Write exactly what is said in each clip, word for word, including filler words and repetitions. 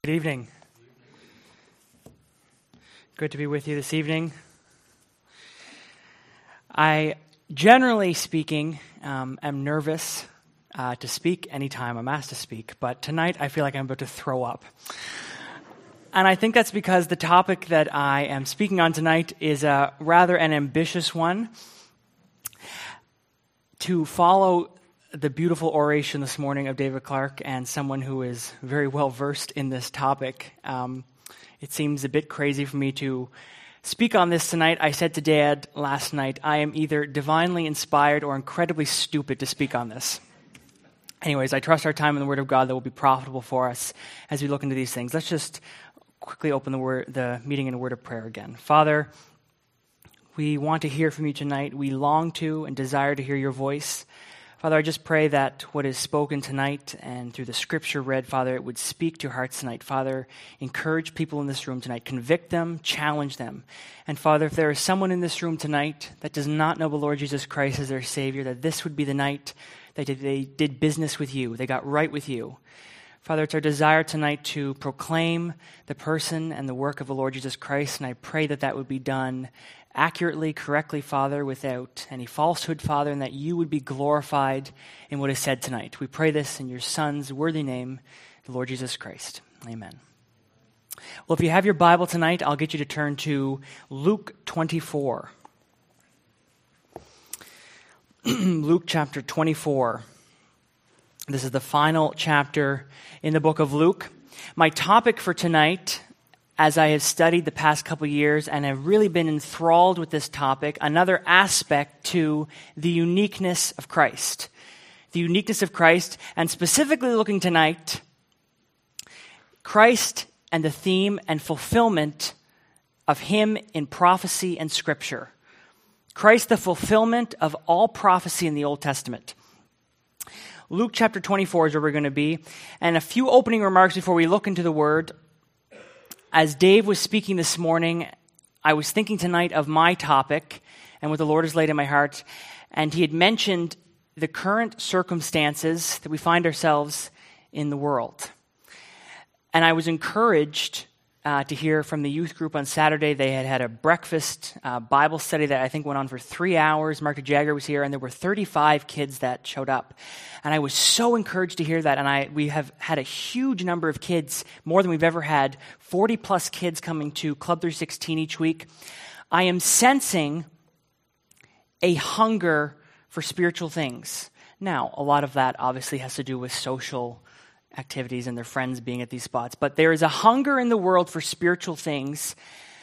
Good evening. Good to be with you this evening. I, generally speaking, um, am nervous uh, to speak anytime I'm asked to speak, but tonight I feel like I'm about to throw up. And I think that's because the topic that I am speaking on tonight is a rather an ambitious one. To follow the beautiful oration this morning of David Clark and someone who is very well versed in this topic, um, it seems a bit crazy for me to speak on this tonight. I said to Dad last night, I am either divinely inspired or incredibly stupid to speak on this. Anyways, I trust our time in the Word of God that will be profitable for us as we look into these things. Let's just quickly open the word, the meeting in a word of prayer again. Father, we want to hear from you tonight. We long to and desire to hear your voice. Father, I just pray that what is spoken tonight and through the scripture read, Father, it would speak to your hearts tonight. Father, encourage people in this room tonight. Convict them, challenge them. And Father, if there is someone in this room tonight that does not know the Lord Jesus Christ as their Savior, that this would be the night that they did business with you. They got right with you. Father, it's our desire tonight to proclaim the person and the work of the Lord Jesus Christ, and I pray that that would be done accurately, correctly, Father, without any falsehood, Father, and that you would be glorified in what is said tonight. We pray this in your Son's worthy name, the Lord Jesus Christ. Amen. Well, if you have your Bible tonight, I'll get you to turn to Luke twenty-four. Luke chapter twenty-four. This is the final chapter in the book of Luke. My topic for tonight, as I have studied the past couple years and have really been enthralled with this topic, another aspect to the uniqueness of Christ. The uniqueness of Christ, and specifically looking tonight, Christ and the theme and fulfillment of him in prophecy and scripture. Christ, the fulfillment of all prophecy in the Old Testament. Luke chapter twenty-four is where we're going to be. And a few opening remarks before we look into the word. As Dave was speaking this morning, I was thinking tonight of my topic and what the Lord has laid in my heart. And he had mentioned the current circumstances that we find ourselves in the world. And I was encouraged uh, to hear from the youth group on Saturday. They had had a breakfast uh, Bible study that I think went on for three hours. Mark Jagger was here, and there were thirty-five kids that showed up. And I was so encouraged to hear that. And I we have had a huge number of kids, more than we've ever had, forty plus kids coming to Club three sixteen each week. I am sensing a hunger for spiritual things. Now, a lot of that obviously has to do with social activities and their friends being at these spots. But there is a hunger in the world for spiritual things.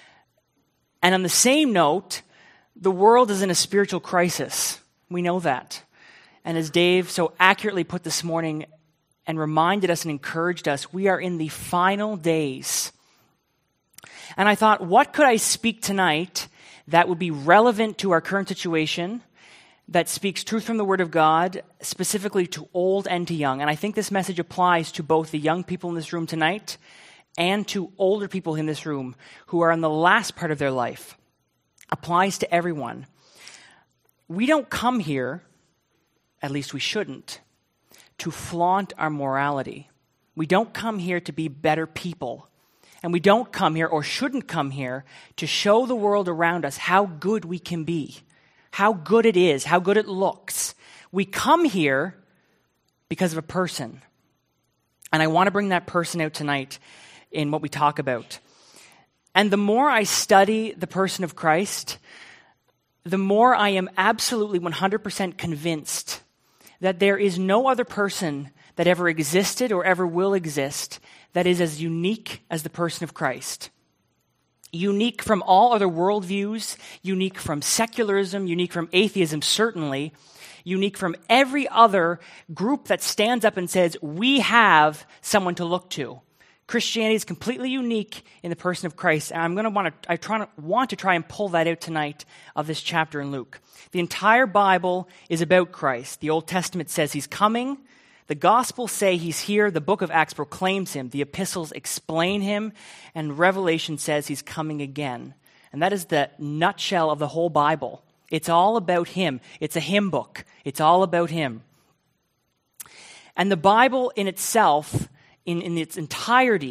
And on the same note, the world is in a spiritual crisis. We know that. And as Dave so accurately put this morning and reminded us and encouraged us, we are in the final days. And I thought, what could I speak tonight that would be relevant to our current situation, that speaks truth from the Word of God, specifically to old and to young? And I think this message applies to both the young people in this room tonight and to older people in this room who are in the last part of their life. Applies to everyone. We don't come here, at least we shouldn't, to flaunt our morality. We don't come here to be better people. And we don't come here, or shouldn't come here, to show the world around us how good we can be, how good it is, how good it looks. We come here because of a person. And I want to bring that person out tonight in what we talk about. And the more I study the person of Christ, the more I am absolutely one hundred percent convinced that there is no other person that ever existed or ever will exist that is as unique as the person of Christ. Unique from all other worldviews, unique from secularism, unique from atheism, certainly, unique from every other group that stands up and says, we have someone to look to. Christianity is completely unique in the person of Christ, and I'm going to want to I try to want to try and pull that out tonight of this chapter in Luke. The entire Bible is about Christ. The Old Testament says he's coming. The Gospels say he's here. The book of Acts proclaims him. The epistles explain him. And Revelation says he's coming again. And that is the nutshell of the whole Bible. It's all about him. It's a hymn book. It's all about him. And the Bible in itself, in, in its entirety,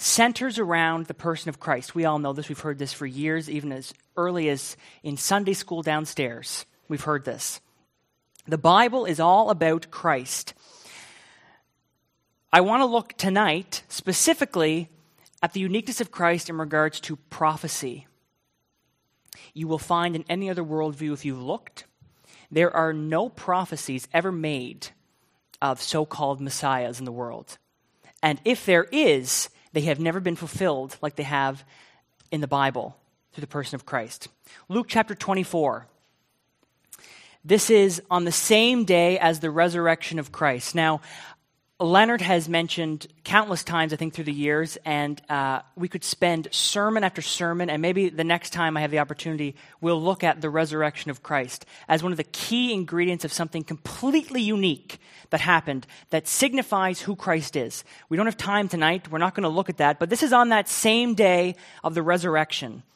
centers around the person of Christ. We all know this. We've heard this for years, even as early as in Sunday school downstairs. We've heard this. The Bible is all about Christ. I want to look tonight specifically at the uniqueness of Christ in regards to prophecy. You will find in any other worldview, if you've looked, there are no prophecies ever made of so-called messiahs in the world. And if there is, they have never been fulfilled like they have in the Bible through the person of Christ. Luke chapter twenty-four. This is on the same day as the resurrection of Christ. Now, Leonard has mentioned countless times, I think, through the years, and uh, we could spend sermon after sermon, and maybe the next time I have the opportunity, we'll look at the resurrection of Christ as one of the key ingredients of something completely unique that happened that signifies who Christ is. We don't have time tonight. We're not going to look at that, but this is on that same day of the resurrection.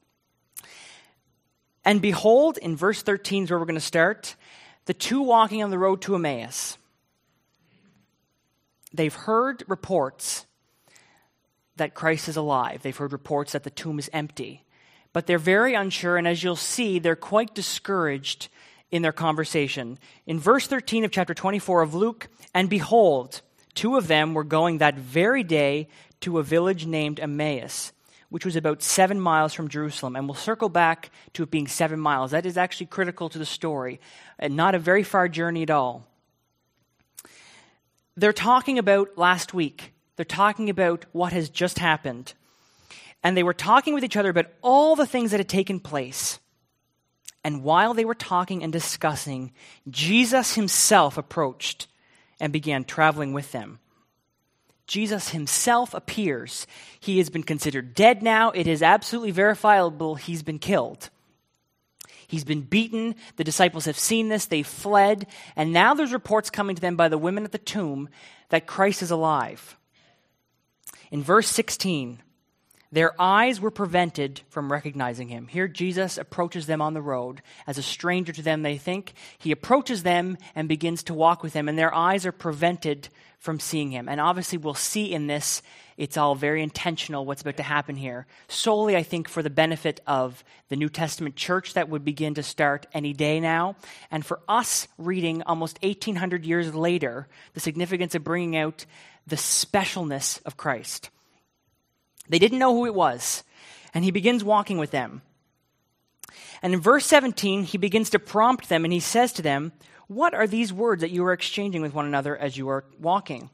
And behold, in verse thirteen is where we're going to start, the two walking on the road to Emmaus. They've heard reports that Christ is alive. They've heard reports that the tomb is empty. But they're very unsure, and as you'll see, they're quite discouraged in their conversation. In verse thirteen of chapter twenty-four of Luke, and behold, two of them were going that very day to a village named Emmaus, which was about seven miles from Jerusalem. And we'll circle back to it being seven miles. That is actually critical to the story, and not a very far journey at all. They're talking about last week. They're talking about what has just happened. And they were talking with each other about all the things that had taken place. And while they were talking and discussing, Jesus himself approached and began traveling with them. Jesus himself appears. He has been considered dead now. It is absolutely verifiable he's been killed. He's been beaten. The disciples have seen this. They've fled. And now there's reports coming to them by the women at the tomb that Christ is alive. In verse sixteen, their eyes were prevented from recognizing him. Here Jesus approaches them on the road. As a stranger to them, they think. He approaches them and begins to walk with them, and their eyes are prevented from seeing him. And obviously we'll see in this, it's all very intentional what's about to happen here. Solely, I think, for the benefit of the New Testament church that would begin to start any day now. And for us reading almost eighteen hundred years later, the significance of bringing out the specialness of Christ. They didn't know who it was. And he begins walking with them. And in verse seventeen, he begins to prompt them, and he says to them, "What are these words that you are exchanging with one another as you are walking?"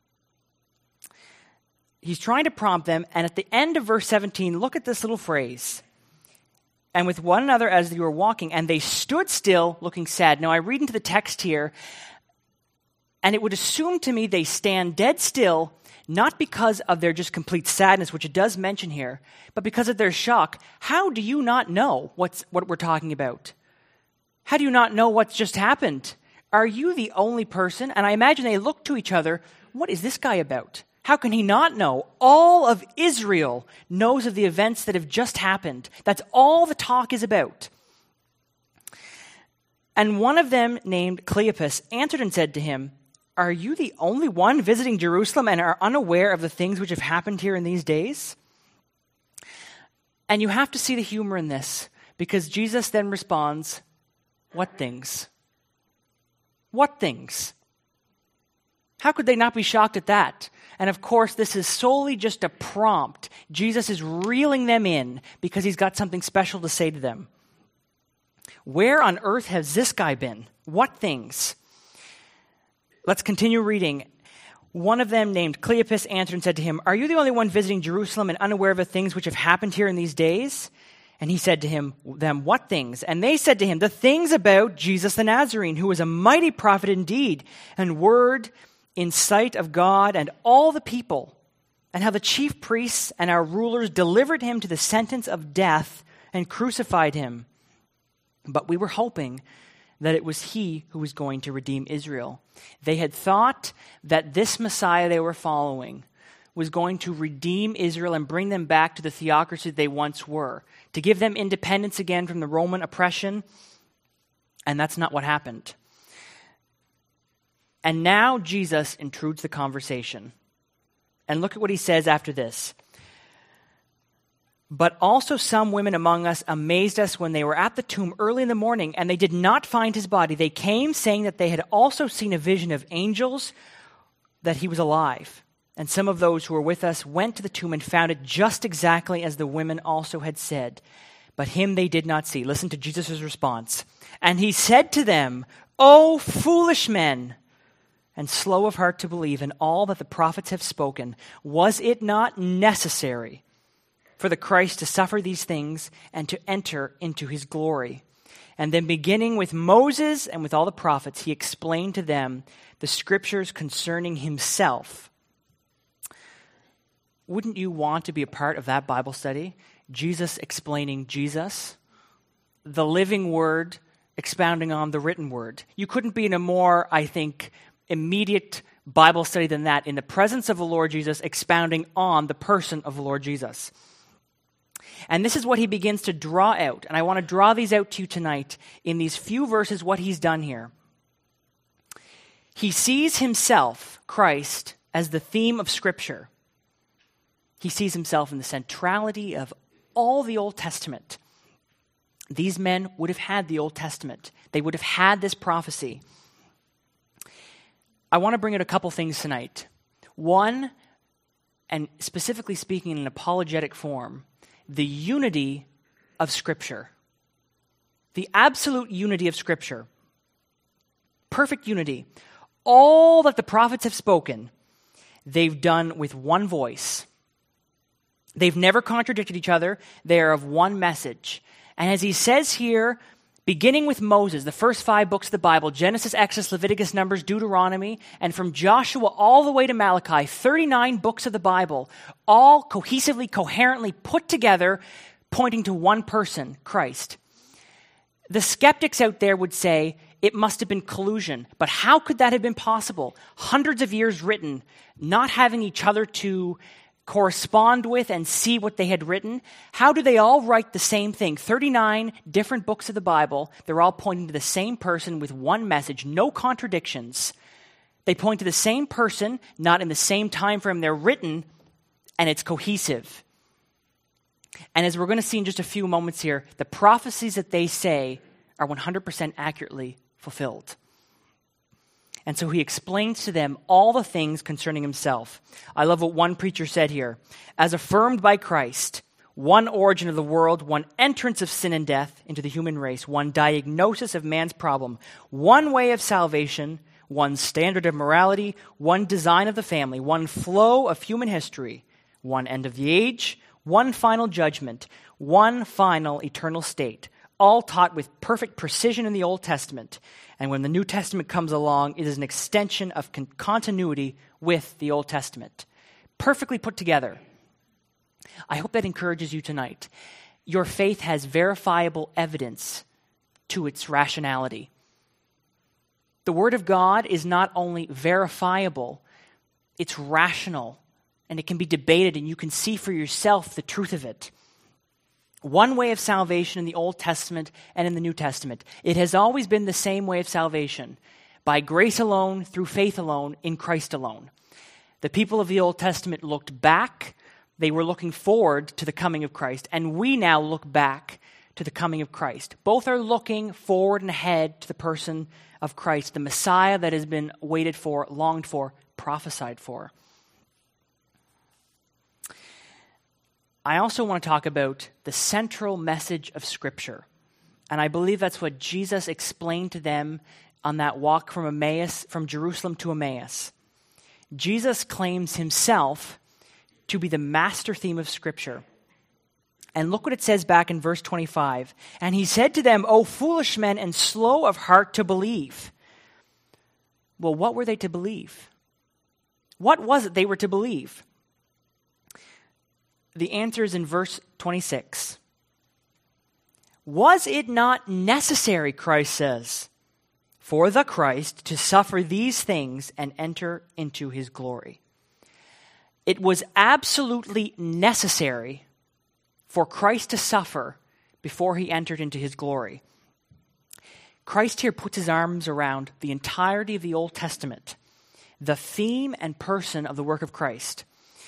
He's trying to prompt them, and at the end of verse seventeen, look at this little phrase. "And with one another as you were walking, and they stood still, looking sad." Now I read into the text here, and it would assume to me they stand dead still, not because of their just complete sadness, which it does mention here, but because of their shock. How do you not know what's what we're talking about? How do you not know what's just happened? Are you the only person? And I imagine they look to each other, what is this guy about? How can he not know? All of Israel knows of the events that have just happened. That's all the talk is about. And one of them, named Cleopas, answered and said to him, "Are you the only one visiting Jerusalem and are unaware of the things which have happened here in these days?" And you have to see the humor in this, because Jesus then responds, "What things? What things?" How could they not be shocked at that? And of course, this is solely just a prompt. Jesus is reeling them in because he's got something special to say to them. Where on earth has this guy been? What things? Let's continue reading. One of them, named Cleopas, answered and said to him, "Are you the only one visiting Jerusalem and unaware of the things which have happened here in these days?" And he said to him, them, "What things?" And they said to him, "The things about Jesus the Nazarene, who was a mighty prophet indeed, and word in sight of God and all the people, and how the chief priests and our rulers delivered him to the sentence of death and crucified him. But we were hoping that it was he who was going to redeem Israel." They had thought that this Messiah they were following was going to redeem Israel and bring them back to the theocracy they once were, to give them independence again from the Roman oppression, and that's not what happened. And now Jesus intrudes the conversation. And look at what he says after this. But also some women among us amazed us when they were at the tomb early in the morning, and they did not find his body. They came saying that they had also seen a vision of angels, that he was alive. And some of those who were with us went to the tomb and found it just exactly as the women also had said. But him they did not see. Listen to Jesus' response. And he said to them, O foolish men, and slow of heart to believe in all that the prophets have spoken, was it not necessary for the Christ to suffer these things and to enter into his glory? And then beginning with Moses and with all the prophets, he explained to them the scriptures concerning himself. Wouldn't you want to be a part of that Bible study? Jesus explaining Jesus, the living word expounding on the written word. You couldn't be in a more, I think, immediate Bible study than that, in the presence of the Lord Jesus, expounding on the person of the Lord Jesus. And this is what he begins to draw out. And I want to draw these out to you tonight in these few verses, what he's done here. He sees himself, Christ, as the theme of Scripture. He sees himself in the centrality of all the Old Testament. These men would have had the Old Testament. They would have had this prophecy. I want to bring out a couple things tonight. One, and specifically speaking in an apologetic form, the unity of Scripture. The absolute unity of Scripture. Perfect unity. All that the prophets have spoken, they've done with one voice. They've never contradicted each other. They are of one message. And as he says here, beginning with Moses, the first five books of the Bible, Genesis, Exodus, Leviticus, Numbers, Deuteronomy, and from Joshua all the way to Malachi, thirty-nine books of the Bible, all cohesively, coherently put together, pointing to one person, Christ. The skeptics out there would say it must have been collusion, but how could that have been possible? Hundreds of years written, not having each other to correspond with and see what they had written. How do they all write the same thing? thirty-nine different books of the Bible. They're all pointing to the same person with one message, no contradictions. They point to the same person, not in the same time frame they're written, and it's cohesive. And as we're going to see in just a few moments here, the prophecies that they say are one hundred percent accurately fulfilled. And so he explains to them all the things concerning himself. I love what one preacher said here. As affirmed by Christ, one origin of the world, one entrance of sin and death into the human race, one diagnosis of man's problem, one way of salvation, one standard of morality, one design of the family, one flow of human history, one end of the age, one final judgment, one final eternal state, all taught with perfect precision in the Old Testament. And when the New Testament comes along, it is an extension of con- continuity with the Old Testament. Perfectly put together. I hope that encourages you tonight. Your faith has verifiable evidence to its rationality. The Word of God is not only verifiable, it's rational, and it can be debated, and you can see for yourself the truth of it. One way of salvation in the Old Testament and in the New Testament. It has always been the same way of salvation, by grace alone, through faith alone, in Christ alone. The people of the Old Testament looked back. They were looking forward to the coming of Christ, and we now look back to the coming of Christ. Both are looking forward and ahead to the person of Christ, the Messiah that has been waited for, longed for, prophesied for. I also want to talk about the central message of Scripture. And I believe that's what Jesus explained to them on that walk from Emmaus, from Jerusalem to Emmaus. Jesus claims himself to be the master theme of Scripture. And look what it says back in verse twenty-five. And he said to them, O foolish men and slow of heart to believe. Well, what were they to believe? What was it they were to believe? The answer is in verse twenty-six. Was it not necessary, Christ says, for the Christ to suffer these things and enter into his glory? It was absolutely necessary for Christ to suffer before he entered into his glory. Christ here puts his arms around the entirety of the Old Testament, the theme and person of the work of Christ.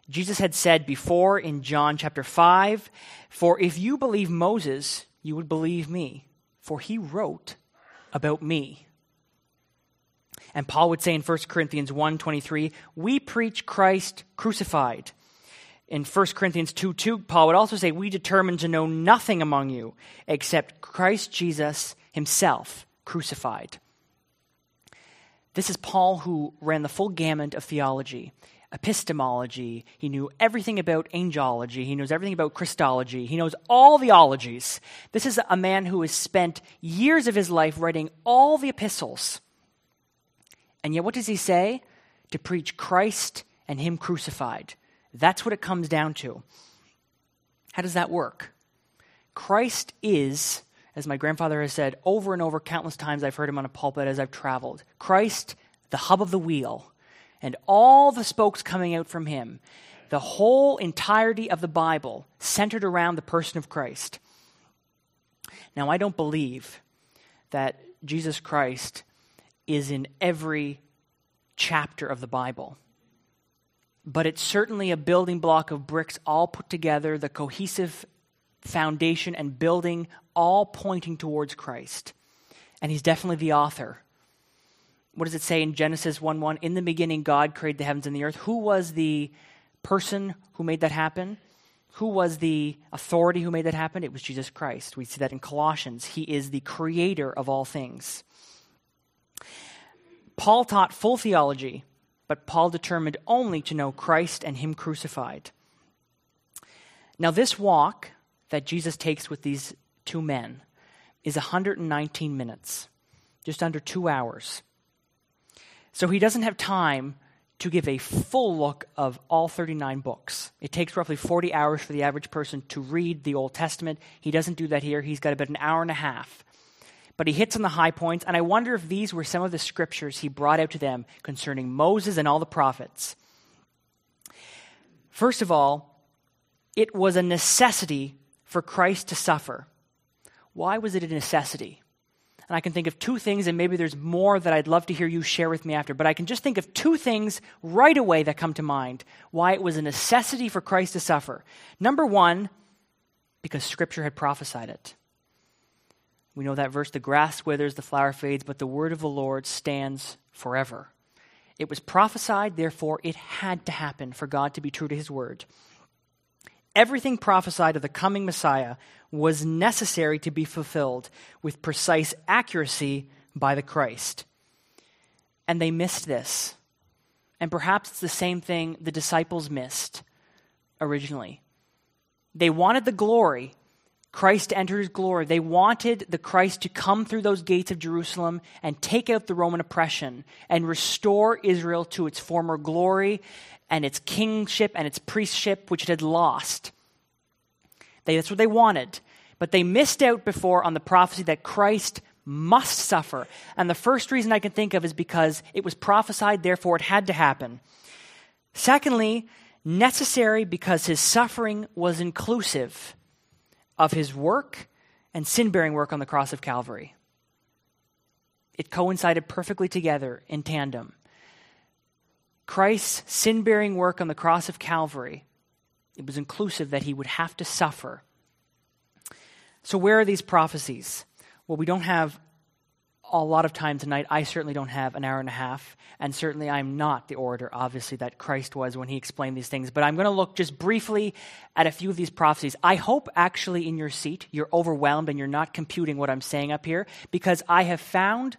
Jesus had said before in John chapter five, "For if you believe Moses, you would believe me, for he wrote about me." And Paul would say in First Corinthians one twenty-three, "We preach Christ crucified." In First Corinthians two two, Paul would also say, "We determined to know nothing among you except Christ Jesus himself crucified." This is Paul, who ran the full gamut of theology, epistemology. He knew everything about angelology. He knows everything about Christology. He knows all the ologies. This is a man who has spent years of his life writing all the epistles. And yet what does he say? To preach Christ and him crucified. That's what it comes down to. How does that work? Christ is, as my grandfather has said over and over countless times, I've heard him on a pulpit as I've traveled, Christ, the hub of the wheel, and all the spokes coming out from him. The whole entirety of the Bible centered around the person of Christ. Now, I don't believe that Jesus Christ is in every chapter of the Bible. But it's certainly a building block of bricks all put together, the cohesive foundation and building all pointing towards Christ. And he's definitely the author. What does it say in Genesis one one? In the beginning, God created the heavens and the earth. Who was the person who made that happen? Who was the authority who made that happen? It was Jesus Christ. We see that in Colossians. He is the creator of all things. Paul taught full theology, but Paul determined only to know Christ and him crucified. Now, this walk that Jesus takes with these two men is one hundred nineteen minutes, just under two hours. So he doesn't have time to give a full look of all thirty-nine books. It takes roughly forty hours for the average person to read the Old Testament. He doesn't do that here. He's got about an hour and a half. But he hits on the high points, and I wonder if these were some of the scriptures he brought out to them concerning Moses and all the prophets. First of all, it was a necessity for Christ to suffer. Why was it a necessity? And I can think of two things, and maybe there's more that I'd love to hear you share with me after, but I can just think of two things right away that come to mind why it was a necessity for Christ to suffer. Number one, because Scripture had prophesied it. We know that verse, the grass withers, the flower fades, but the word of the Lord stands forever. It was prophesied, therefore it had to happen for God to be true to his word. Everything prophesied of the coming Messiah was necessary to be fulfilled with precise accuracy by the Christ. And they missed this. And perhaps it's the same thing the disciples missed originally. They wanted the glory. Christ entered his glory. They wanted the Christ to come through those gates of Jerusalem and take out the Roman oppression and restore Israel to its former glory and its kingship and its priestship, which it had lost. They, that's what they wanted. But they missed out before on the prophecy that Christ must suffer. And the first reason I can think of is because it was prophesied, therefore it had to happen. Secondly, necessary because his suffering was inclusive of his work and sin-bearing work on the cross of Calvary. It coincided perfectly together in tandem. Christ's sin-bearing work on the cross of Calvary, it was inclusive that he would have to suffer. So where are these prophecies? Well, we don't have a lot of time tonight. I certainly don't have an hour and a half, and certainly I'm not the orator, obviously, that Christ was when he explained these things. But I'm going to look just briefly at a few of these prophecies. I hope actually in your seat you're overwhelmed and you're not computing what I'm saying up here, because I have found,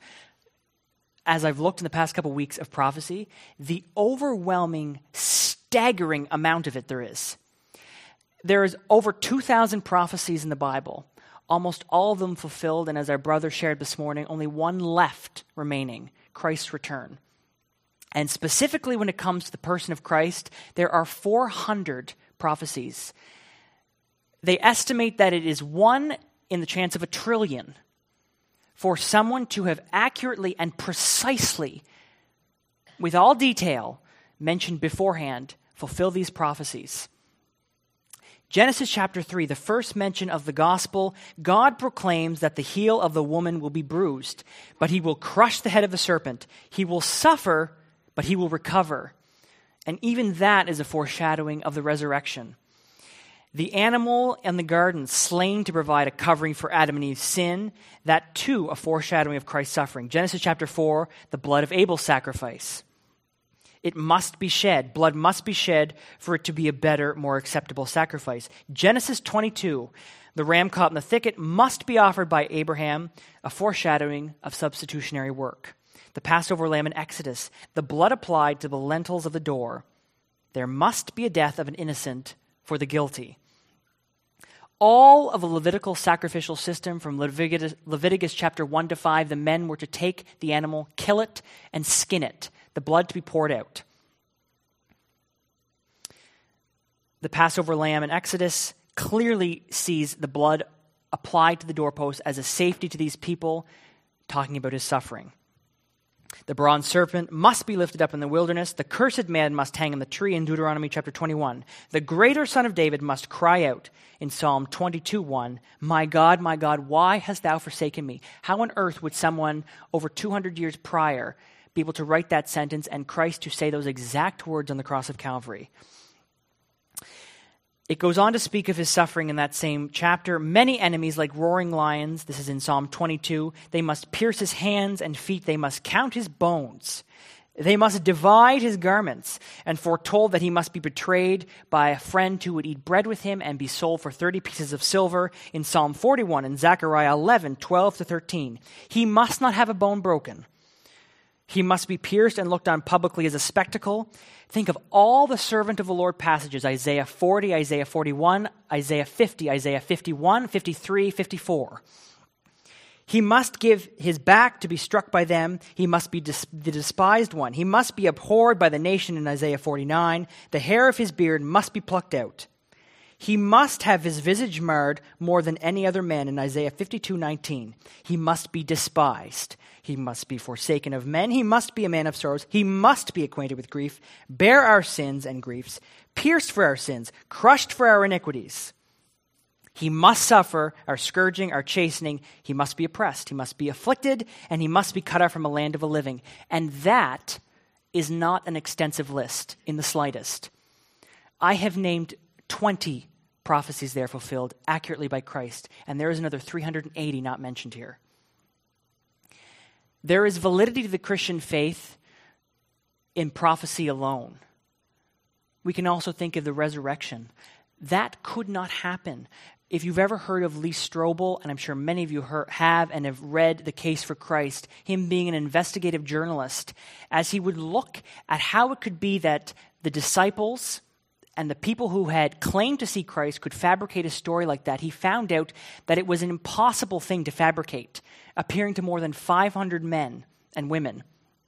as I've looked in the past couple of weeks of prophecy, the overwhelming, staggering amount of it there is. There is over two thousand prophecies in the Bible. Almost all of them fulfilled, and as our brother shared this morning, only one left remaining, Christ's return. And specifically when it comes to the person of Christ, there are four hundred prophecies. They estimate that it is one in the chance of a trillion for someone to have accurately and precisely, with all detail, mentioned beforehand, fulfill these prophecies. Genesis chapter three, the first mention of the gospel, God proclaims that the heel of the woman will be bruised, but he will crush the head of the serpent. He will suffer, but he will recover. And even that is a foreshadowing of the resurrection. The animal in the garden slain to provide a covering for Adam and Eve's sin, that too a foreshadowing of Christ's suffering. Genesis chapter four, the blood of Abel's sacrifice. It must be shed. Blood must be shed for it to be a better, more acceptable sacrifice. Genesis twenty-two, the ram caught in the thicket must be offered by Abraham, a foreshadowing of substitutionary work. The Passover lamb in Exodus, the blood applied to the lintels of the door. There must be a death of an innocent for the guilty. All of the Levitical sacrificial system from Leviticus, Leviticus chapter one to five, the men were to take the animal, kill it, and skin it, the blood to be poured out. The Passover lamb in Exodus clearly sees the blood applied to the doorpost as a safety to these people, talking about his suffering. The bronze serpent must be lifted up in the wilderness. The cursed man must hang in the tree in Deuteronomy chapter twenty-one. The greater son of David must cry out in Psalm twenty-two one, "My God, my God, why hast thou forsaken me?" How on earth would someone over two hundred years prior be able to write that sentence and Christ to say those exact words on the cross of Calvary? It goes on to speak of his suffering in that same chapter. Many enemies like roaring lions, this is in Psalm twenty-two, they must pierce his hands and feet, they must count his bones. They must divide his garments, and foretold that he must be betrayed by a friend who would eat bread with him and be sold for thirty pieces of silver in Psalm forty-one and Zechariah eleven, twelve to thirteen. He must not have a bone broken. He must be pierced and looked on publicly as a spectacle. Think of all the servant of the Lord passages, Isaiah forty, Isaiah forty-one, Isaiah fifty, Isaiah fifty-one, fifty-three, fifty-four. He must give his back to be struck by them. He must be dis- the despised one. He must be abhorred by the nation in Isaiah forty-nine. The hair of his beard must be plucked out. He must have his visage marred more than any other man in Isaiah fifty-two nineteen. He must be despised. He must be forsaken of men. He must be a man of sorrows. He must be acquainted with grief, bear our sins and griefs, pierced for our sins, crushed for our iniquities. He must suffer our scourging, our chastening. He must be oppressed. He must be afflicted, and he must be cut off from a land of the living. And that is not an extensive list in the slightest. I have named twenty prophecies there fulfilled accurately by Christ, and there is another three hundred eighty not mentioned here. There is validity to the Christian faith in prophecy alone. We can also think of the resurrection. That could not happen. If you've ever heard of Lee Strobel, and I'm sure many of you heard, have and have read The Case for Christ, him being an investigative journalist, as he would look at how it could be that the disciples and the people who had claimed to see Christ could fabricate a story like that, he found out that it was an impossible thing to fabricate, appearing to more than five hundred men and women.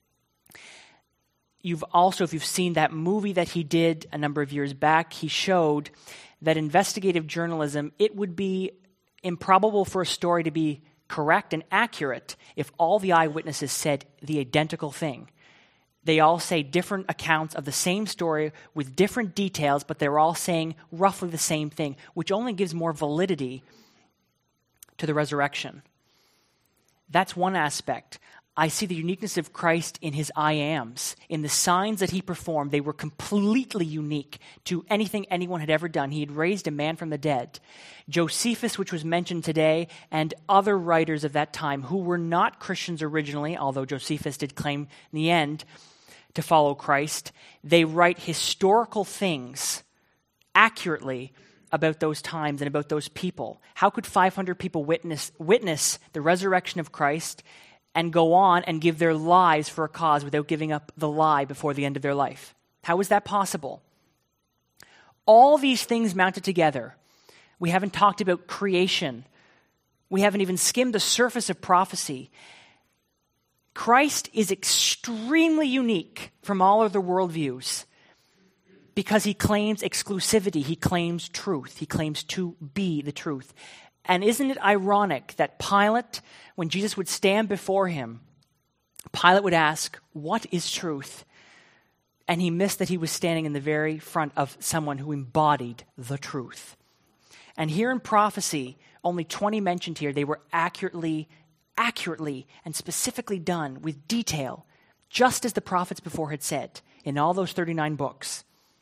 You've also, if you've seen that movie that he did a number of years back, he showed that investigative journalism, it would be improbable for a story to be correct and accurate if all the eyewitnesses said the identical thing. They all say different accounts of the same story with different details, but they're all saying roughly the same thing, which only gives more validity to the resurrection. That's one aspect. I see the uniqueness of Christ in his I ams, in the signs that he performed. They were completely unique to anything anyone had ever done. He had raised a man from the dead. Josephus, which was mentioned today, and other writers of that time who were not Christians originally, although Josephus did claim in the end to follow Christ, they write historical things accurately about those times and about those people. How could five hundred people witness, witness the resurrection of Christ and go on and give their lives for a cause without giving up the lie before the end of their life? How is that possible? All these things mounted together. We haven't talked about creation. We haven't even skimmed the surface of prophecy. Christ is extremely unique from all other worldviews because he claims exclusivity. He claims truth. He claims to be the truth. And isn't it ironic that Pilate, when Jesus would stand before him, Pilate would ask, "What is truth?" And he missed that he was standing in the very front of someone who embodied the truth. And here in prophecy, only twenty mentioned here, they were accurately, accurately and specifically done with detail, just as the prophets before had said. in all those thirty-nine books.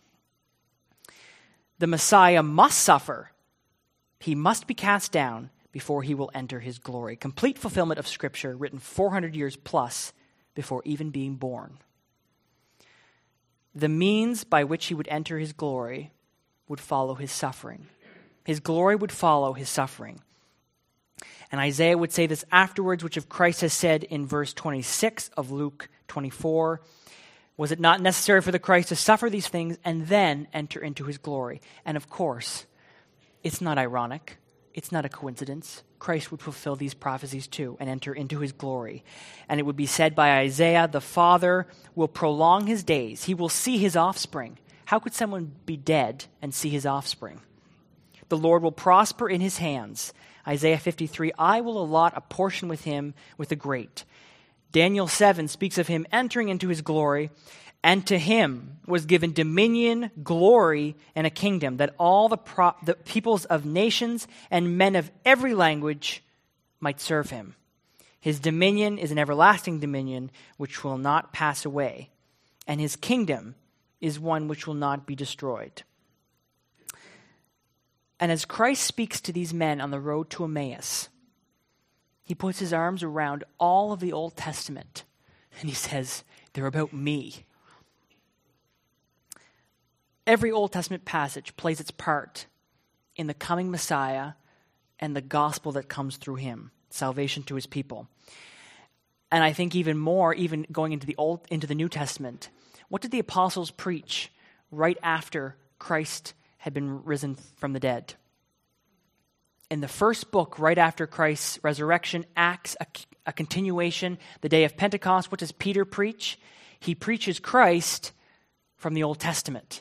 The Messiah must suffer. He must be cast down before he will enter his glory. Complete fulfillment of Scripture written four hundred years plus before even being born. The means by which he would enter his glory would follow his suffering. His glory would follow his suffering. And Isaiah would say this afterwards, which of Christ has said in verse twenty-six of Luke twenty-four, was it not necessary for the Christ to suffer these things and then enter into his glory? And of course, it's not ironic. It's not a coincidence. Christ would fulfill these prophecies too and enter into his glory. And it would be said by Isaiah, the Father will prolong his days. He will see his offspring. How could someone be dead and see his offspring? The Lord will prosper in his hands. Isaiah fifty-three, I will allot a portion with him with the great. Daniel seven speaks of him entering into his glory, and to him was given dominion, glory, and a kingdom, that all the, pro- the peoples of nations and men of every language might serve him. His dominion is an everlasting dominion which will not pass away, and his kingdom is one which will not be destroyed. And as Christ speaks to these men on the road to Emmaus, he puts his arms around all of the Old Testament, and he says, they're about me. Every Old Testament passage plays its part in the coming Messiah and the gospel that comes through him, salvation to his people. And I think even more, even going into the Old, into the New Testament, what did the apostles preach right after Christ had been risen from the dead? In the first book, right after Christ's resurrection, Acts, a, a continuation, the day of Pentecost, what does Peter preach? He preaches Christ from the Old Testament.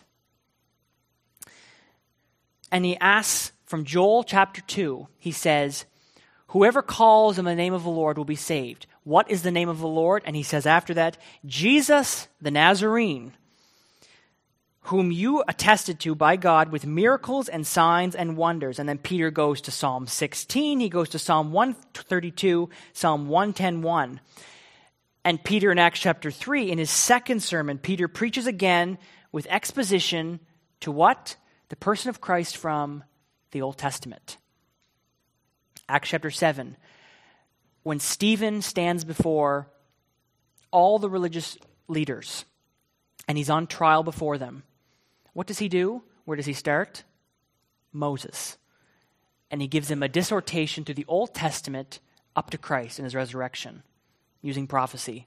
And he asks from Joel chapter two, he says, whoever calls on the name of the Lord will be saved. What is the name of the Lord? And he says after that, Jesus the Nazarene, whom you attested to by God with miracles and signs and wonders. And then Peter goes to Psalm sixteen, he goes to Psalm one thirty-two, Psalm one ten, one. And Peter in Acts chapter three, in his second sermon, Peter preaches again with exposition to what? The person of Christ from the Old Testament. Acts chapter seven, when Stephen stands before all the religious leaders and he's on trial before them, what does he do? Where does he start? Moses. And he gives them a dissertation to the Old Testament up to Christ and his resurrection, using prophecy.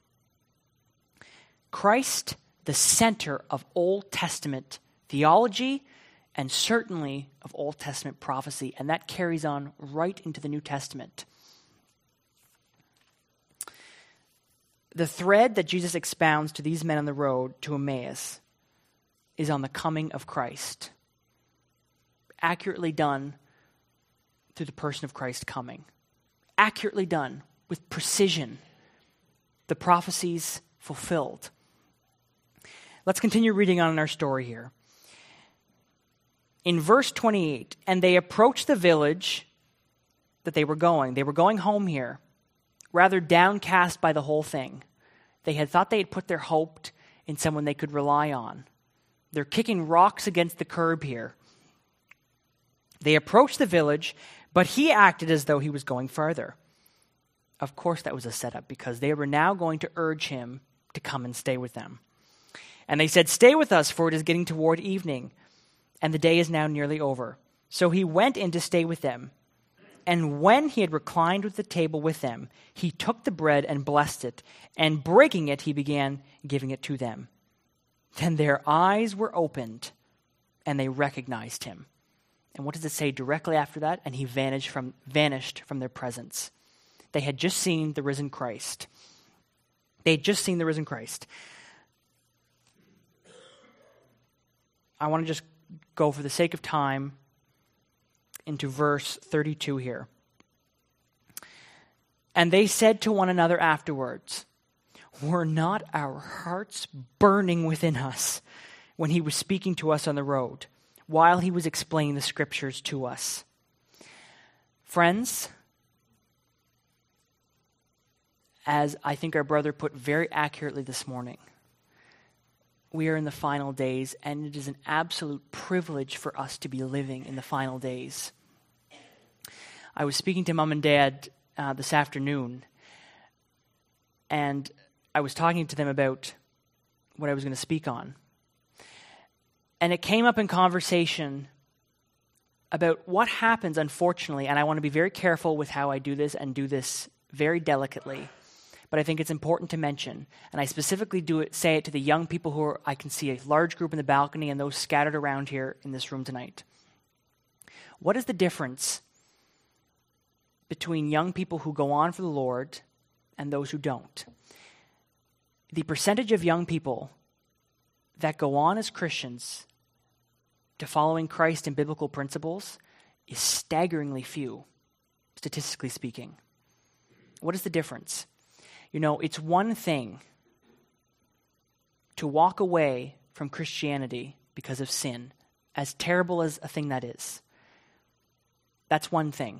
Christ, the center of Old Testament theology and certainly of Old Testament prophecy, and that carries on right into the New Testament. The thread that Jesus expounds to these men on the road to Emmaus is on the coming of Christ, accurately done through the person of Christ coming, accurately done with precision, the prophecies fulfilled. Let's continue reading on in our story here. In verse twenty-eight, and they approached the village that they were going. They were going home here, rather downcast by the whole thing. They had thought they had put their hope in someone they could rely on. They're kicking rocks against the curb here. They approached the village, but he acted as though he was going further. Of course that was a setup, because they were now going to urge him to come and stay with them. And they said, "Stay with us, for it is getting toward evening, and the day is now nearly over." So he went in to stay with them. And when he had reclined at the table with them, he took the bread and blessed it, and breaking it, he began giving it to them. Then their eyes were opened, and they recognized him. And what does it say directly after that? And he vanished from, vanished from their presence. They had just seen the risen Christ. They had just seen the risen Christ. I want to just go, for the sake of time, into verse thirty-two here. And they said to one another afterwards, "Were not our hearts burning within us when he was speaking to us on the road, while he was explaining the scriptures to us?" Friends, as I think our brother put very accurately this morning, we are in the final days, and it is an absolute privilege for us to be living in the final days. I was speaking to Mom and Dad uh, this afternoon, and I was talking to them about what I was going to speak on. And it came up in conversation about what happens, unfortunately, and I want to be very careful with how I do this and do this very delicately, but I think it's important to mention, and I specifically do it, say it to the young people who are, I can see a large group in the balcony and those scattered around here in this room tonight. What is the difference between young people who go on for the Lord and those who don't? The percentage of young people that go on as Christians to following Christ and biblical principles is staggeringly few, statistically speaking. What is the difference? You know, it's one thing to walk away from Christianity because of sin, as terrible as a thing that is. That's one thing.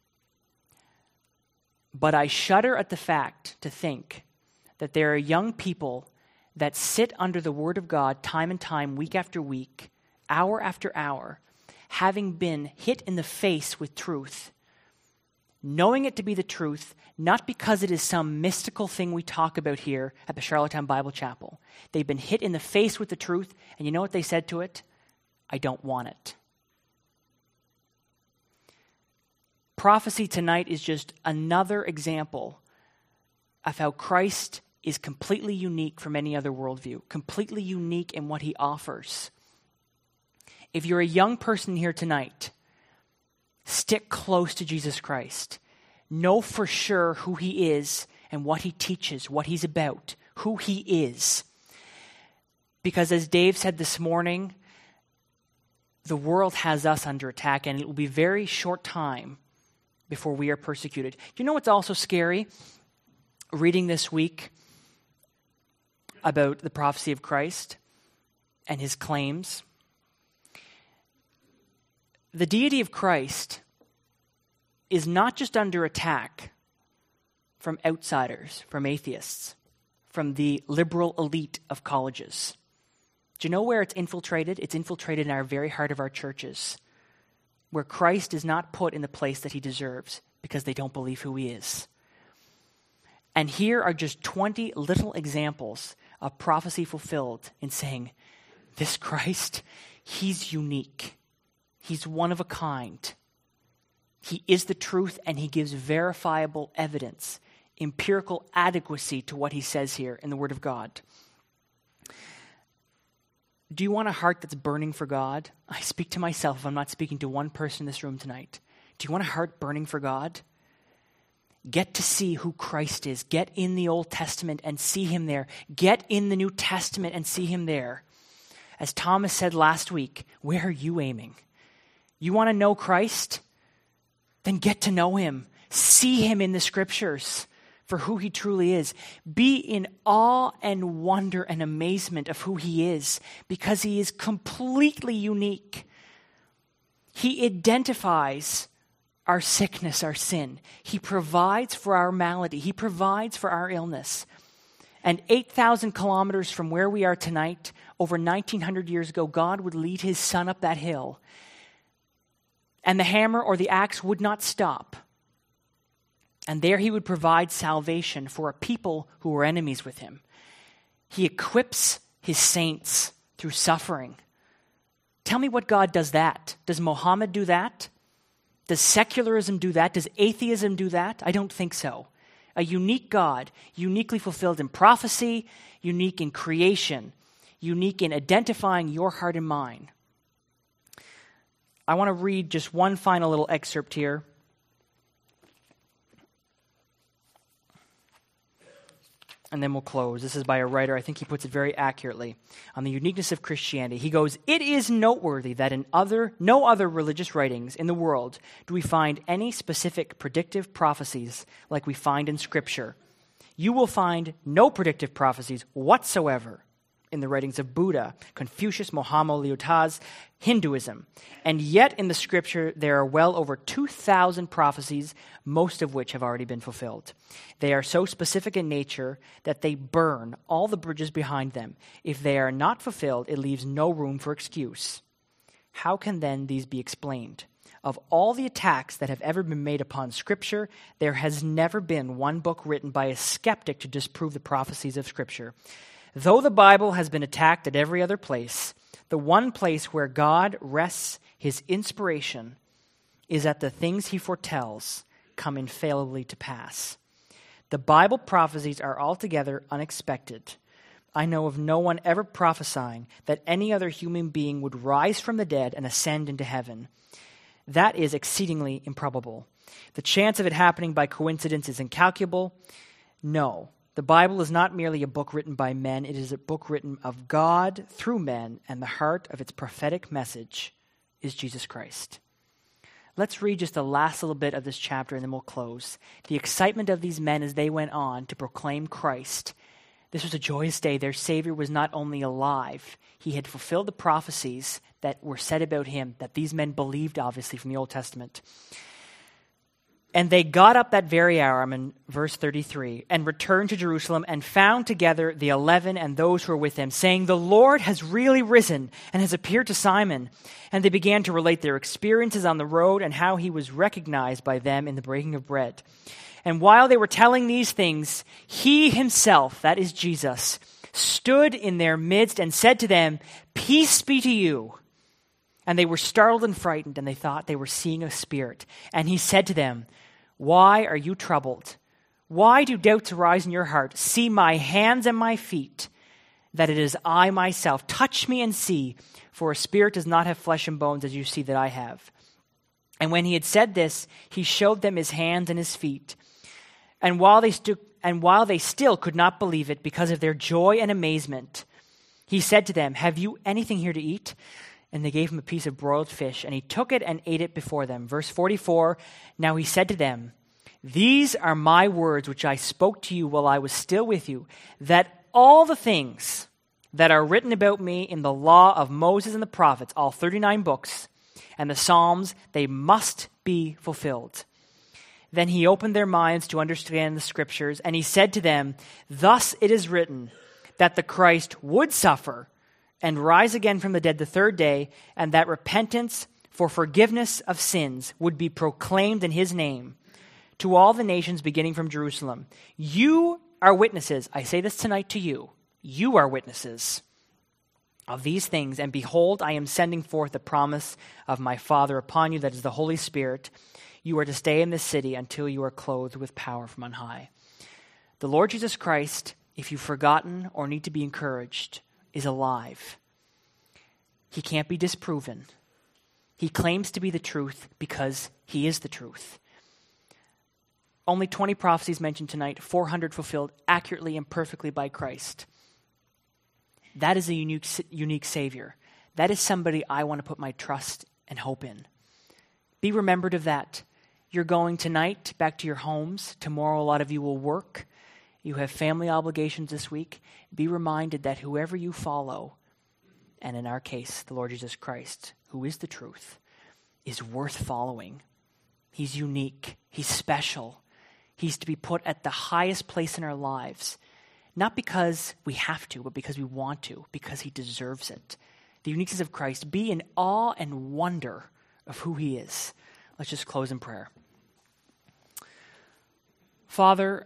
But I shudder at the fact to think that there are young people that sit under the Word of God time and time, week after week, hour after hour, having been hit in the face with truth, knowing it to be the truth, not because it is some mystical thing we talk about here at the Charlottetown Bible Chapel. They've been hit in the face with the truth, and you know what they said to it? I don't want it. Prophecy tonight is just another example of how Christ is completely unique from any other worldview, completely unique in what he offers. If you're a young person here tonight, stick close to Jesus Christ. Know for sure who he is and what he teaches, what he's about, who he is. Because as Dave said this morning, the world has us under attack, and it will be very short time before we are persecuted. You know what's also scary? Reading this week about the prophecy of Christ and his claims. The deity of Christ is not just under attack from outsiders, from atheists, from the liberal elite of colleges. Do you know where it's infiltrated? It's infiltrated in our very heart of our churches, where Christ is not put in the place that he deserves because they don't believe who he is. And here are just twenty little examples of prophecy fulfilled in saying, this Christ, he's unique. He's one of a kind. He is the truth, and he gives verifiable evidence, empirical adequacy to what he says here in the Word of God. Do you want a heart that's burning for God? I speak to myself if I'm not speaking to one person in this room tonight. Do you want a heart burning for God? Get to see who Christ is. Get in the Old Testament and see him there. Get in the New Testament and see him there. As Thomas said last week, where are you aiming? You want to know Christ? Then get to know him. See him in the scriptures for who he truly is. Be in awe and wonder and amazement of who he is, because he is completely unique. He identifies our sickness, our sin. He provides for our malady. He provides for our illness. And eight thousand kilometers from where we are tonight, over nineteen hundred years ago, God would lead his son up that hill. And the hammer or the axe would not stop. And there he would provide salvation for a people who were enemies with him. He equips his saints through suffering. Tell me what God does that. Does Muhammad do that? Does secularism do that? Does atheism do that? I don't think so. A unique God, uniquely fulfilled in prophecy, unique in creation, unique in identifying your heart and mine. I want to read just one final little excerpt here. And then we'll close. This is by a writer. I think he puts it very accurately on the uniqueness of Christianity. He goes, "It is noteworthy that in other, no other religious writings in the world do we find any specific predictive prophecies like we find in Scripture. You will find no predictive prophecies whatsoever in the writings of Buddha, Confucius, Mohammed, Lao Tzu, Hinduism. And yet in the scripture, there are well over two thousand prophecies, most of which have already been fulfilled. They are so specific in nature that they burn all the bridges behind them. If they are not fulfilled, it leaves no room for excuse. How can then these be explained? Of all the attacks that have ever been made upon Scripture, there has never been one book written by a skeptic to disprove the prophecies of Scripture. Though the Bible has been attacked at every other place, the one place where God rests his inspiration is that the things he foretells come infallibly to pass. The Bible prophecies are altogether unexpected. I know of no one ever prophesying that any other human being would rise from the dead and ascend into heaven. That is exceedingly improbable. The chance of it happening by coincidence is incalculable. No, the Bible is not merely a book written by men. It is a book written of God through men, and the heart of its prophetic message is Jesus Christ. Let's read just the last little bit of this chapter, and then we'll close. The excitement of these men as they went on to proclaim Christ. This was a joyous day. Their Savior was not only alive, he had fulfilled the prophecies that were said about him, that these men believed, obviously, from the Old Testament. And they got up that very hour, I'm in verse thirty-three, and returned to Jerusalem and found together the eleven and those who were with them, saying, "The Lord has really risen and has appeared to Simon." And they began to relate their experiences on the road and how he was recognized by them in the breaking of bread. And while they were telling these things, he himself, that is Jesus, stood in their midst and said to them, "Peace be to you." And they were startled and frightened, and they thought they were seeing a spirit. And he said to them, "Why are you troubled? Why do doubts arise in your heart? See my hands and my feet, that it is I myself. Touch me and see, for a spirit does not have flesh and bones as you see that I have." And when he had said this, he showed them his hands and his feet. And while they stu- and while they still could not believe it because of their joy and amazement, he said to them, "Have you anything here to eat?" And they gave him a piece of broiled fish, and he took it and ate it before them. Verse forty-four, now he said to them, "These are my words which I spoke to you while I was still with you, that all the things that are written about me in the law of Moses and the prophets, all thirty-nine books, and the Psalms, they must be fulfilled." Then he opened their minds to understand the Scriptures, and he said to them, "Thus it is written, that the Christ would suffer and rise again from the dead the third day, and that repentance for forgiveness of sins would be proclaimed in his name to all the nations beginning from Jerusalem. You are witnesses." I say this tonight to you. You are witnesses of these things, and behold, I am sending forth the promise of my Father upon you, that is the Holy Spirit. You are to stay in this city until you are clothed with power from on high. The Lord Jesus Christ, if you've forgotten or need to be encouraged, is alive. He can't be disproven. He claims to be the truth because he is the truth. Only twenty prophecies mentioned tonight, four hundred fulfilled accurately and perfectly by Christ. That is a unique, unique Savior. That is somebody I want to put my trust and hope in. Be remembered of that. You're going tonight back to your homes. Tomorrow, a lot of you will work. You have family obligations this week. Be reminded that whoever you follow, and in our case, the Lord Jesus Christ, who is the truth, is worth following. He's unique. He's special. He's to be put at the highest place in our lives, not because we have to, but because we want to, because he deserves it. The uniqueness of Christ. Be in awe and wonder of who he is. Let's just close in prayer. Father,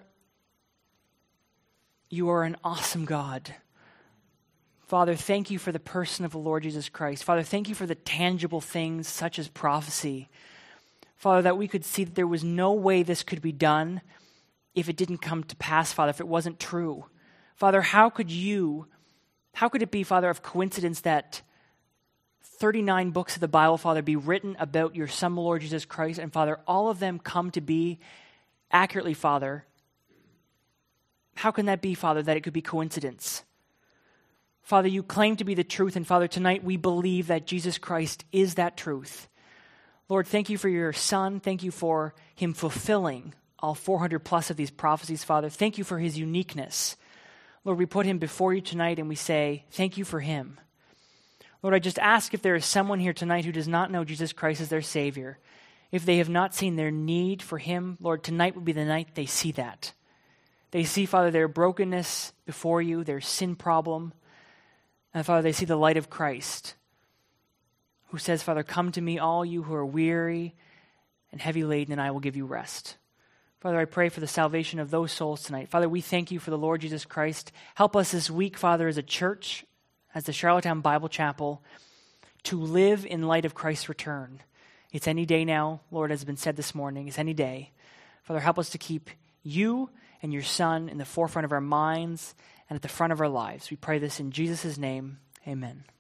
you are an awesome God. Father, thank you for the person of the Lord Jesus Christ. Father, thank you for the tangible things such as prophecy. Father, that we could see that there was no way this could be done if it didn't come to pass, Father, if it wasn't true. Father, how could you, how could it be, Father, of coincidence that thirty-nine books of the Bible, Father, be written about your Son, the Lord Jesus Christ, and Father, all of them come to be accurately, Father? How can that be, Father, that it could be coincidence? Father, you claim to be the truth, and Father, tonight we believe that Jesus Christ is that truth. Lord, thank you for your Son. Thank you for him fulfilling all four hundred plus of these prophecies, Father. Thank you for his uniqueness. Lord, we put him before you tonight and we say, thank you for him. Lord, I just ask if there is someone here tonight who does not know Jesus Christ as their Savior, if they have not seen their need for him, Lord, tonight would be the night they see that. They see, Father, their brokenness before you, their sin problem. And Father, they see the light of Christ, who says, Father, come to me, all you who are weary and heavy laden, and I will give you rest. Father, I pray for the salvation of those souls tonight. Father, we thank you for the Lord Jesus Christ. Help us this week, Father, as a church, as the Charlottetown Bible Chapel, to live in light of Christ's return. It's any day now, Lord, as has been said this morning. It's any day. Father, help us to keep you and your Son in the forefront of our minds and at the front of our lives. We pray this in Jesus' name. Amen.